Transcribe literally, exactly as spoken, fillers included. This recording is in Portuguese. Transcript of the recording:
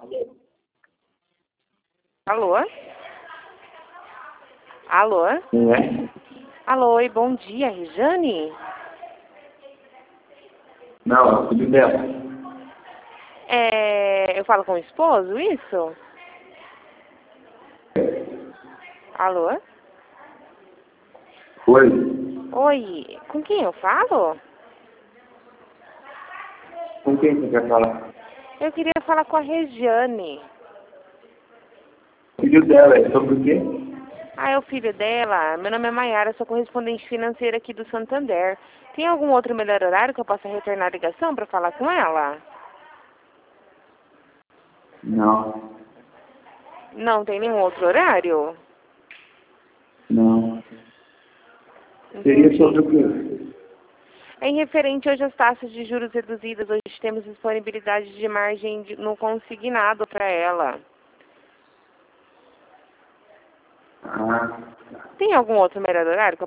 Alô? Alô? Quem é? Alô, oi, bom dia, Rejane? Não, é o filho dela. É, eu falo com o esposo, isso? Alô? Oi? Oi, com quem eu falo? Com quem você quer falar? Eu queria falar com a Rejane. O filho dela é sobre o quê? Ah, é o filho dela. Meu nome é Maiara, sou correspondente financeira aqui do Santander. Tem algum outro melhor horário que eu possa retornar a ligação para falar com ela? Não. Não tem nenhum outro horário? Não. Seria Entendi. sobre o quê? Em referente hoje às taxas de juros reduzidas, hoje temos disponibilidade de margem de- no consignado para ela. Ah, Tem algum outro melhor horário que eu